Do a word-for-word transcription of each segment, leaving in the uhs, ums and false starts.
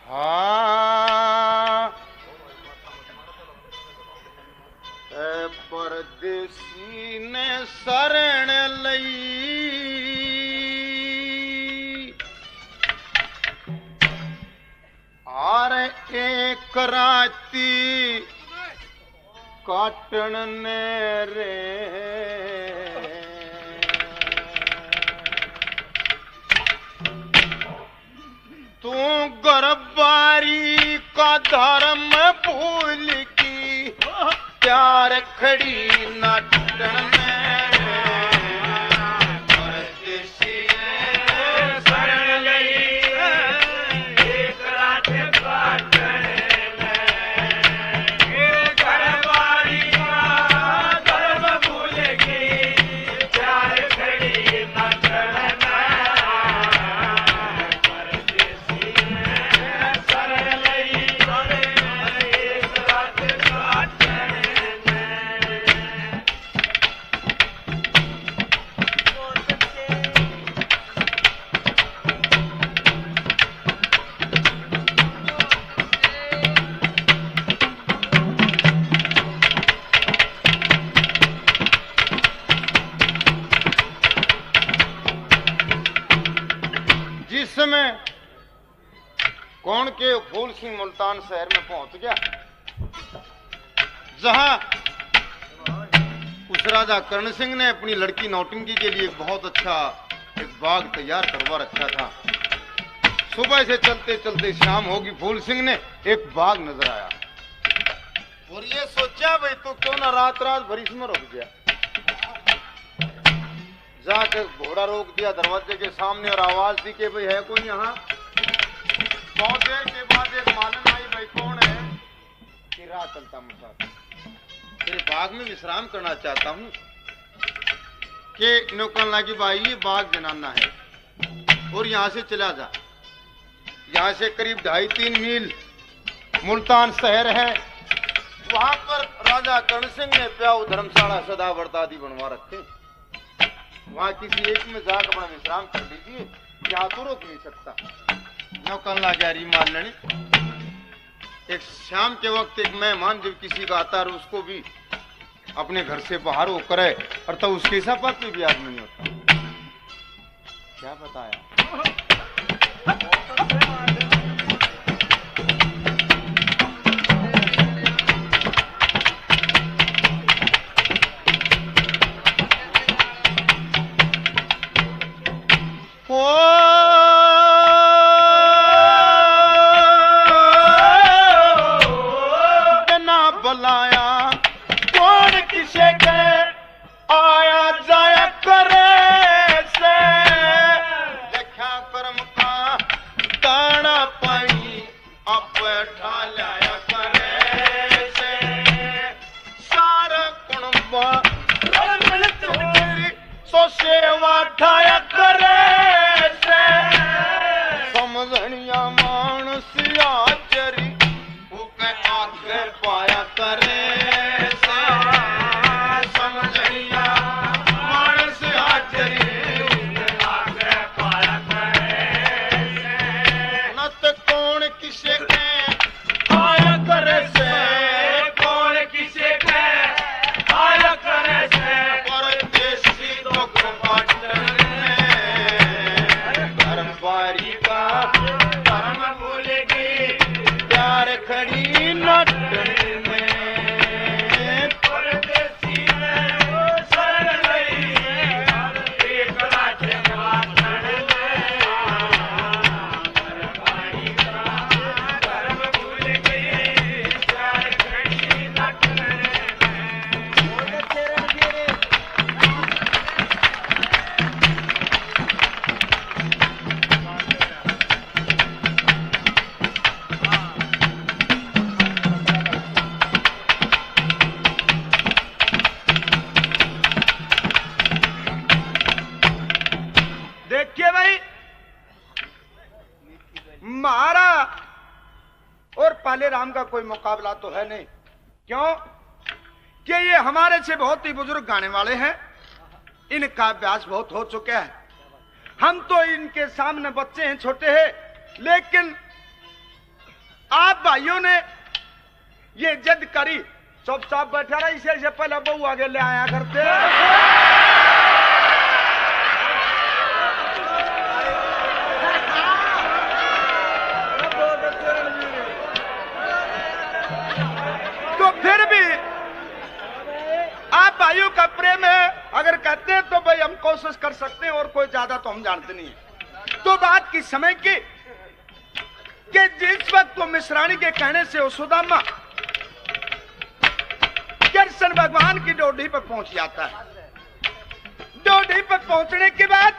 हाँ परदेसी ने शरण लई आर एक राती काटन ने रे तू गरबारी का धर्म भूल की प्यार खड़ी नाटन में में कौन के फूल सिंह मुल्तान शहर में पहुंच गया, जहां उस राजा कर्ण सिंह ने अपनी लड़की नौटंकी के लिए बहुत अच्छा एक बाग तैयार करवा रखा था। सुबह से चलते चलते शाम होगी, फूल सिंह ने एक बाग नजर आया और ये सोचा भाई तो क्यों ना रात रात भर इसमें रुक गया। जाकर घोड़ा रोक दिया दरवाजे के सामने और आवाज दी कि भाई है कोई यहाँ। बहुत देर के बाद एक मालन आई, भाई कौन है? कि रात चलता मुसाफिर, तेरे बाग में विश्राम करना चाहता हूँ। कि नौकर लगी भाई ये बाग जनाना है और यहाँ से चला जा। यहाँ से करीब ढाई तीन मील मुल्तान शहर है, वहां पर राजा कर्ण सिंह ने प्याऊ धर्मशाला सदावर्त आदि बनवा रखे। वहां किसी एक में जाकर अपना विश्राम कर लीजिए, यहाँ तो रोक नहीं सकता। नौकर लाजारी मान लेने एक शाम के वक्त एक मेहमान जब किसी का आता है उसको भी अपने घर से बाहर वो करे और तब उसके सपा पे भी आदमी नहीं होता। क्या बताया? बिना बुलाया कौन किसे के आया जाया करे से, देखा कर्म का दाना पाई अब बैठा लाया करे से। सारा कुणबा सो सेवा ठाया करे से। समझनिया मानस आचरी उके आगे पाया करे से। समझनिया मानस आचरी उके आगे पाया करे से। नत कौन किसे के आया करे से, कौन किसे के आया करे से। धर्मवारी का धर्म भूलेगी प्यार खड़ी नटने में। परदेसी में शरण लई एक राज्य वाटन में। धर्मवारी का धर्म भूलेगी प्यार खड़ी नटने में। देखिए भाई, महारा और पाले राम का कोई मुकाबला तो है नहीं। क्यों कि ये हमारे से बहुत ही बुजुर्ग गाने वाले हैं, इनका अभ्यास बहुत हो चुका है। हम तो इनके सामने बच्चे हैं, छोटे हैं, लेकिन भाइयों ने ये जिद करी, चुपचाप बैठा रहा, इसे से पहले बहू आगे ले आया करते। तो फिर भी आप भाइयों का प्रेम है, अगर कहते हैं तो भाई हम कोशिश कर सकते हैं, और कोई ज्यादा तो हम जानते नहीं है। तो बात की समय की कि जिस वक्त वो मिश्राणी के कहने से सुदामा कृष्ण भगवान की डोडी पर पहुंच जाता है। डोडी पर पहुंचने के बाद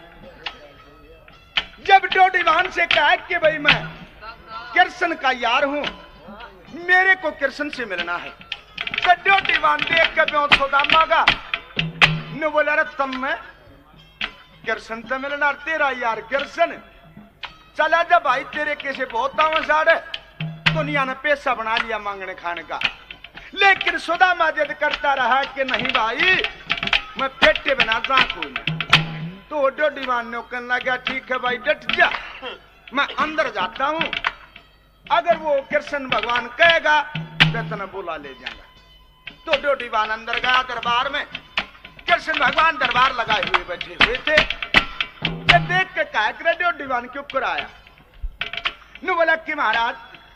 जब डोडीवान से कहा कि भाई मैं कृष्ण का यार हूं, मेरे को कृष्ण से मिलना है, तो डोडीवान देख के बेहोश सुदामा का ने बोला, रे तम में कृष्ण से मिलना, तेरा यार कृष्ण, चला जा भाई, तेरे कैसे बहुत तामसाड़ है, दुनिया ने पैसा बना लिया मांगने खाने का। लेकिन सुदामा जिद करता रहा कि नहीं भाई, मैं फेटे बिना कोई नहीं। तो डोडीवान ने कहने लगा, ठीक है भाई डट जा, मैं अंदर जाता हूं, अगर वो कृष्ण भगवान कहेगा तो तना बुला ले जाऊंगा। तो डोडीवान अंदर गया दरबार में, कृष्ण भगवान दरबार लगाए हुए बैठे हुए थे। देख के कहा कि डोडीवान क्यों कराया? नु बोला कि महाराज,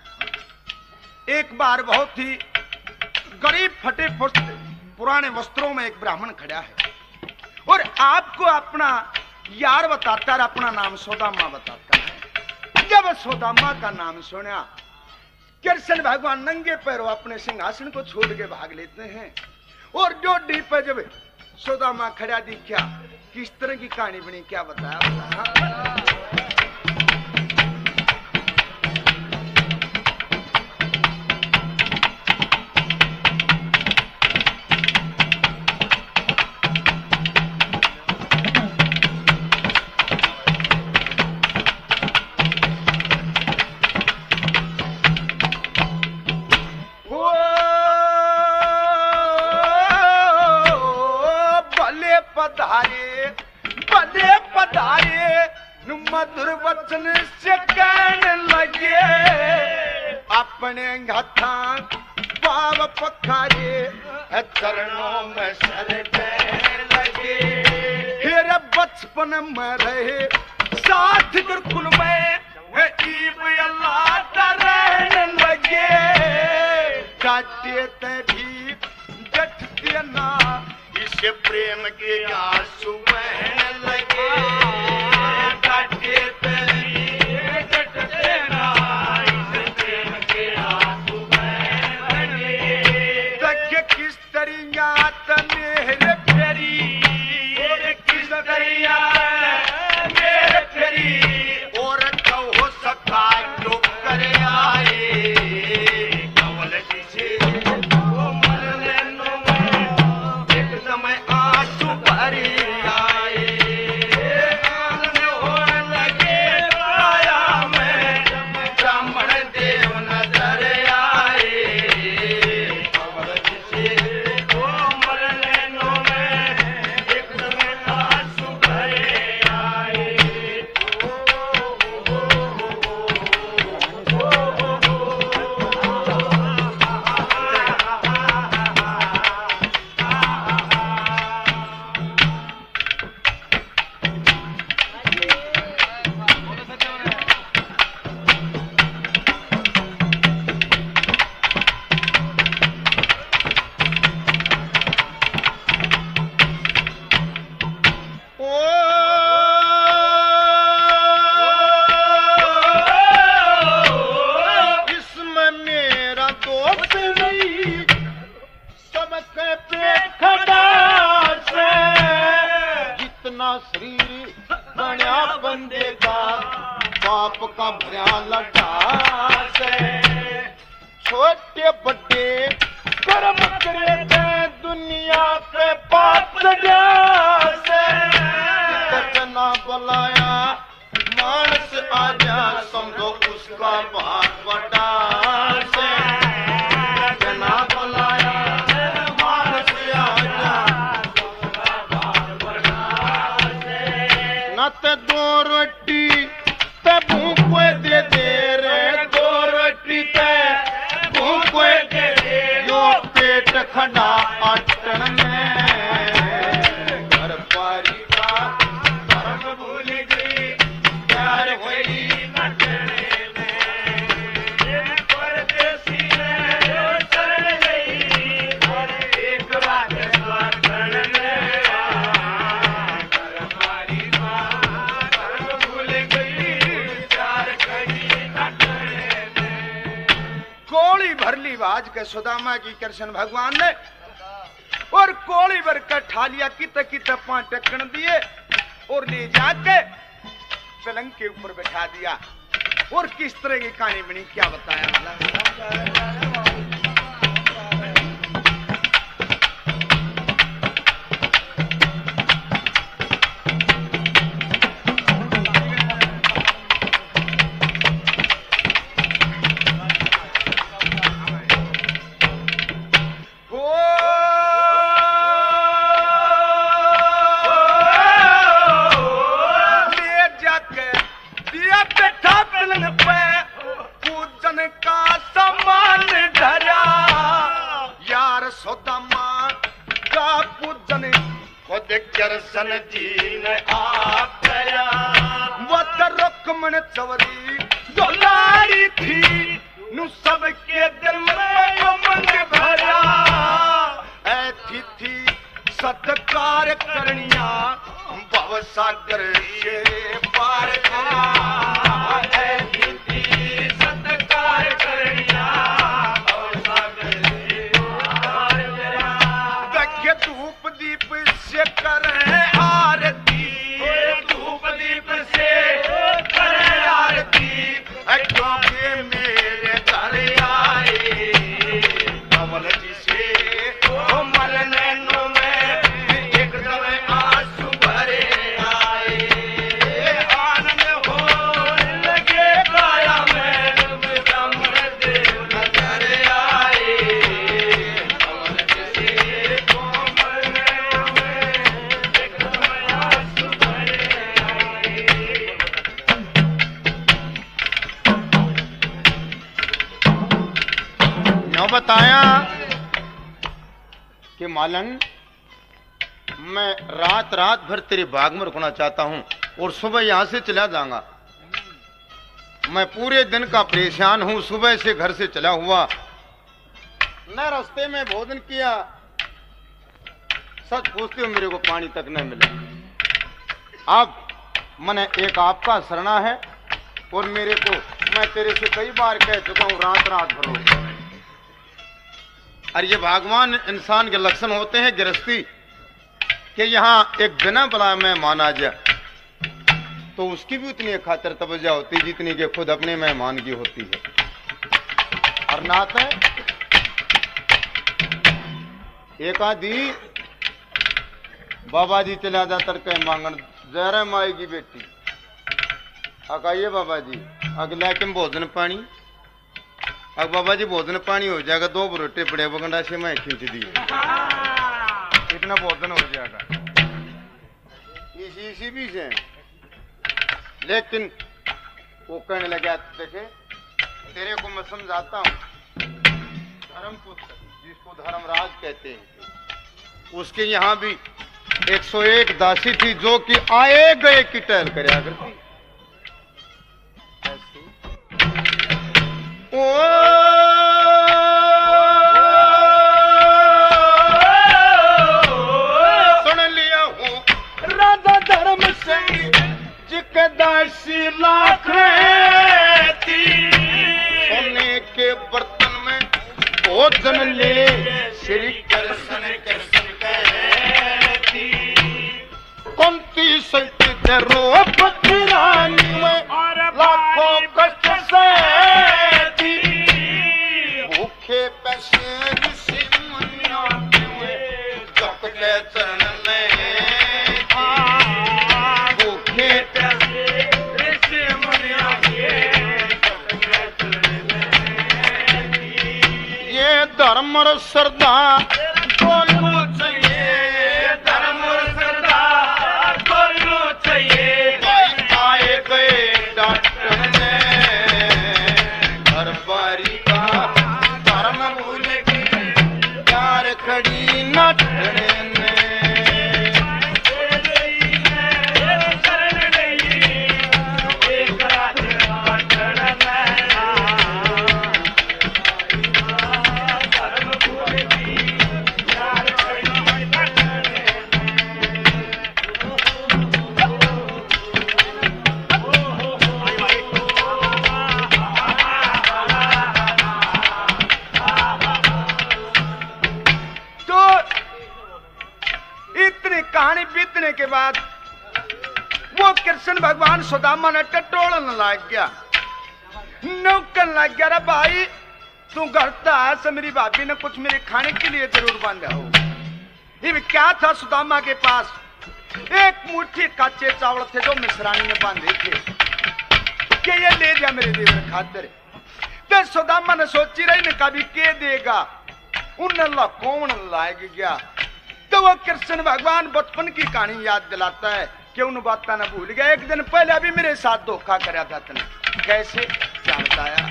एक बार बहुत ही गरीब फटे फुटे पुराने वस्त्रों में एक ब्राह्मण खड़ा है और आपको अपना यार बताता है, अपना नाम सुदामा बताता है। जब सुदामा का नाम सुना, कृष्ण भगवान नंगे पैरों अपने सिंहासन को छोड़ के भाग लेते हैं और डोडी पर जब सुदामा खड़ा दिखा, किस तरह की कहानी बनी, क्या बताया, बताया? मधुर वचन से कहने लगे, अपने हथा पाव पखारे, चरणों में सर देने लगे। फिर बचपन में रहे साथ गुरुकुल में, ईब अल्लाह रहने लगे। काटे भी जठते ना, इसे प्रेम के आंसू बहने लगे। छोटे बड़े कर्म करे दुनिया पे पाप से, ना बुलाया मानस आजा, समझो उसका बहुत बड़ा से। ना बुलाया मानस आजा, उसका बहुत बड़ा से। न तो दो रोटी ते भूख दे दे रे, दो रोटी ते खड़ा अटन में घर परिवार धर्म भूल गई प्यार वही नटने में परदेसी में चल गई एक रात स्वार्थन में घर परिवार धर्म भूल गई प्यार कहीं नटने में। कोड़ी भरली बाज के सुदामा की कृष्ण भगवान ने और कोड़ी भर कर ठालिया कित कित पांच टक्कन दिए और ले जाके पलंग के ऊपर बैठा दिया। और किस तरह की कहानी बनी क्या बताया वाला कृष्ण जी ने आप गया वत रुक्मण चवरी दुलारी थी नु सबके दिल में उमंग भरा ऐथी थी सत्कार करनिया भव सागर से पार था ऐथी थी सत्कार करनिया भव सागर से पार था। देखे धूप दीप से करे आरती धूप दीप से करे आरती क्योंकि मेरे घर आए कमल जी से ओ मल नैनों में एकदम आंसू भरे आए आनंद हो लगे काया में कमल देव नजर आए कमल जी से कोमल नैनों में एकदम आंसू भरे आए। न्यों बताया कि मालन मैं रात रात भर तेरे बाग में रुकना चाहता हूं और सुबह यहां से चला जाऊंगा। मैं पूरे दिन का परेशान हूं, सुबह से घर से चला हुआ न रास्ते में भोजन किया, सच पूछते हो मेरे को पानी तक न मिले। अब मैंने एक आपका शरणा है और मेरे को मैं तेरे से कई बार कह चुका हूं रात रात भर रो। और ये भगवान इंसान के लक्षण होते हैं गृहस्थी कि यहाँ एक बिना बला मेहमान आ जाए तो उसकी भी उतनी खातिर तवज्जो होती जितनी कि खुद अपने मेहमान की होती है। और नात है एक आदि बाबा जी चला जा तड़के मांगन जरा माई की बेटी अकाइए बाबा जी अगला किम भोजन पानी अब बाबा जी भोजन पानी हो जाएगा, दो बरोटे पड़े बगंडा से मैं खींच दिए इतना भोजन हो जाएगा इसी इसी भी से। लेकिन वो कहने लगा देखे तेरे को मैं समझाता हूँ, धर्म पुत्र जिसको धर्मराज कहते हैं उसके यहाँ भी एक सौ एक दासी थी जो कि आए गए की टहल करया करती। ओ सुन लिया हूँ राधा धर्म सिंह जिके दासी लाख थी, सोने के बर्तन में भोजन ले श्री कृष्ण कृष्ण कहती कुंती सती द्रौपदी रानी में लाखों कष्ट से भूखे पैसे ऋषि मुनियों हुए चौकले चरण में भूखे पैसे ऋषि मुनियों हुए चौकले चरण में ये धर्म और श्रद्धा दोनों चाहिए, धर्म और श्रद्धा दोनों चाहिए। आए गए डॉक्टर ने घर बारी का धर्म भूल के प्यार बीतने के बाद वो कृष्ण भगवान सुदामा ने टटोलन लग गया, नौकन लग गया। रे भाई तू घर है से मेरी भाभी ने कुछ मेरे खाने के लिए जरूर बांधा हो। ये क्या था सुदामा के पास? एक मुट्ठी कच्चे चावल थे जो मिश्रानी ने बांधे थे कि ये ले जा मेरे देवर खातिर। तो सुदामा ने सोची रही ने कभी के देगा, उन्हें कौन लाग गया। तो वो कृष्ण भगवान बचपन की कहानी याद दिलाता है कि उन बातों ने भूल गया। एक दिन पहले अभी मेरे साथ धोखा कराया था तने, कैसे क्या बताया।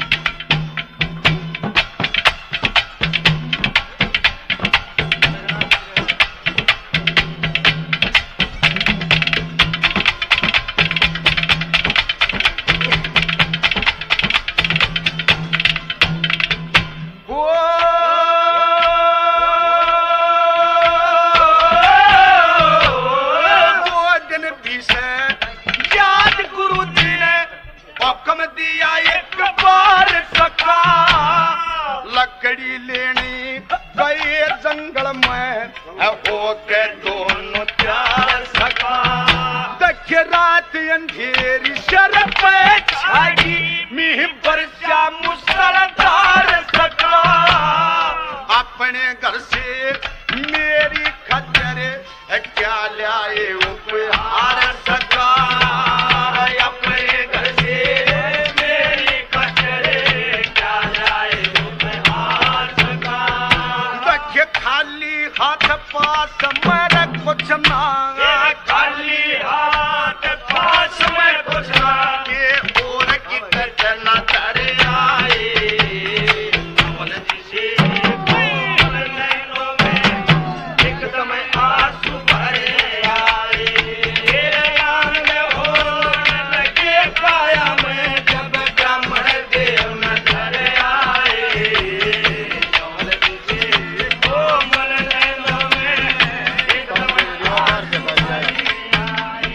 लकड़ी लेनी गए जंगल में हो के दोनों प्यार सका। दख रात अंधेरी शरफ छागी मीह बरसा मुसलधार सका। अपने घर से मेरी खच्चर क्या लाए उपहार सका। अपने घर से मेरी खच्चर क्या लाए उपहार सका। दख खाली हाथ पास मेरे कुछ मांगा, खाली हाथ पास में कुछ मांगे और की तरह नजर आए। कमल जिसे कमल नैनों में एकदम आंसू भरे आए। तेरे आंगन होने लगे काया में जब ब्राह्मण देव नजर आए। कमल जिसे कोमल नैनों में एकदम आंसू भरे आए।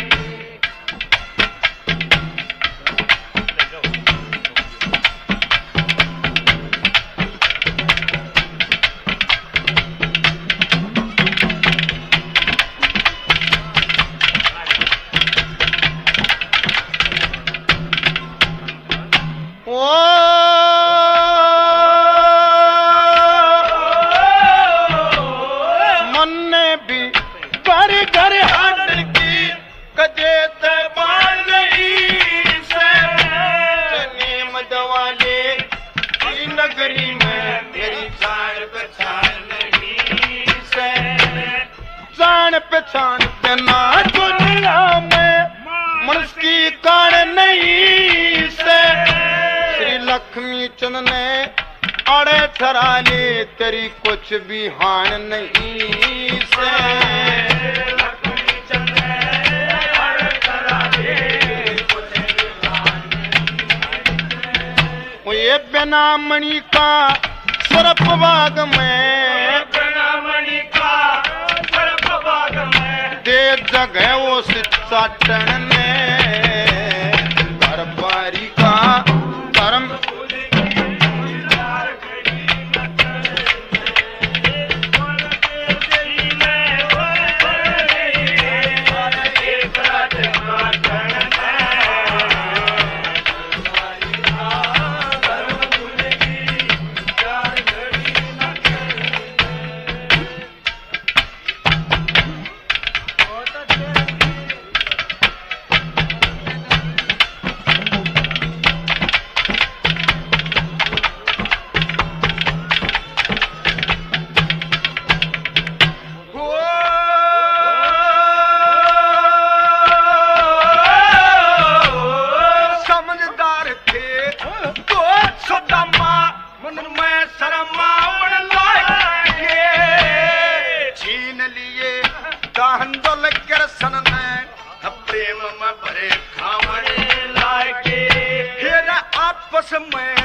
मन ने भी घर घर हाथ की कजे तबान से नीम दवाले की नगरी में मेरी जान पहचान नहीं से। जान पहचान देना दुनिया में मनुष्य की कान नहीं से। श्री लक्ष्मी चंद ने अड़े ठहरा ले तेरी कुछ भी हान नहीं से। लक्ष्मी चंद ने अड़े ठहरा ले कुछ भी हान नहीं से। ये बिना मणि का सर्प बाग में, बिना मणि का सर्प बाग में दे जगह वो चाटन ने। घर बारी का कर्म प्रेम में भरे खावड़े लागे। फिर आपस में